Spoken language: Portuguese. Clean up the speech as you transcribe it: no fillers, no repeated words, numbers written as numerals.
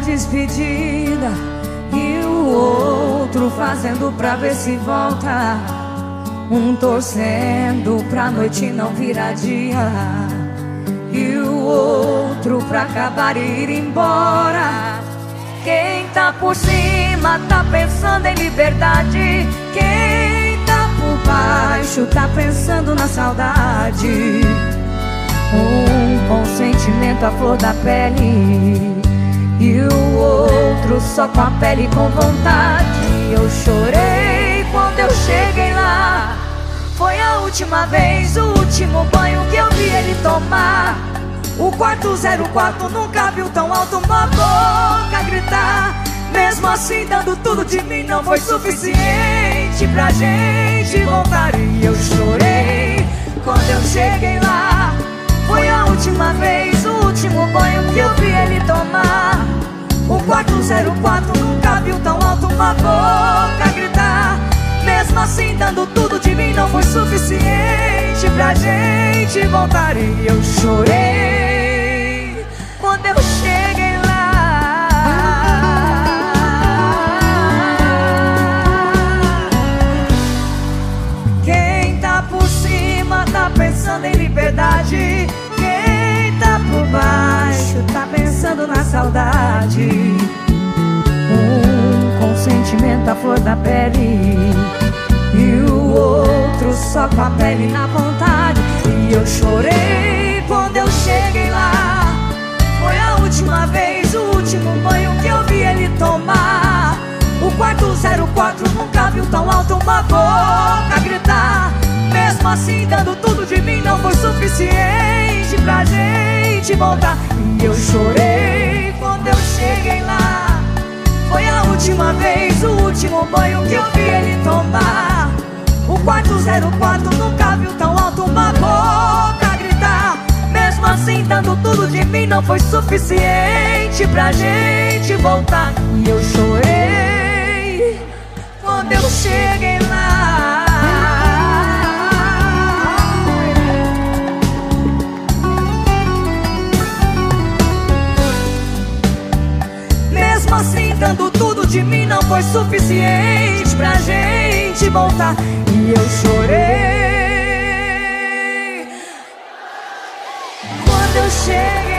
despedida e o outro fazendo pra ver se volta. Um torcendo pra noite não virar dia e o outro pra acabar e ir embora. Quem tá por cima tá pensando em liberdade, quem tá por baixo tá pensando na saudade. Um bom sentimento à flor da pele e o outro só com a pele com vontade. Eu chorei quando eu cheguei lá, foi a última vez, o último banho que eu vi ele tomar. O quarto 04 nunca viu tão alto uma boca gritar. Mesmo assim dando tudo de mim não foi suficiente pra gente voltar. E eu chorei quando eu cheguei lá, foi a última vez, o último banho que eu vi ele tomar. O quarto 04 nunca viu tão alto uma boca gritar. Mesmo assim dando tudo de mim não foi suficiente pra gente voltar. E eu chorei quando eu cheguei lá. Quem tá por cima tá pensando em liberdade, quem tá por baixo tá pensando na saudade. Um com sentimento à flor da pele e o outro só com a pele na vontade. E eu chorei quando eu cheguei lá, foi a última vez, o último banho que eu vi ele tomar. O quarto 04 nunca viu tão alto uma boca gritar. Mesmo assim dando tudo de mim não foi suficiente pra gente voltar. E eu chorei quando eu cheguei lá, foi a última vez, o último banho que eu vi ele tomar. O quarto 04 nunca viu tão alto uma boca gritar. Mesmo assim dando tudo de mim não foi suficiente pra gente voltar. E eu chorei quando eu cheguei lá. Mesmo assim dando tudo de mim não foi suficiente pra gente voltar. E eu chorei quando eu cheguei.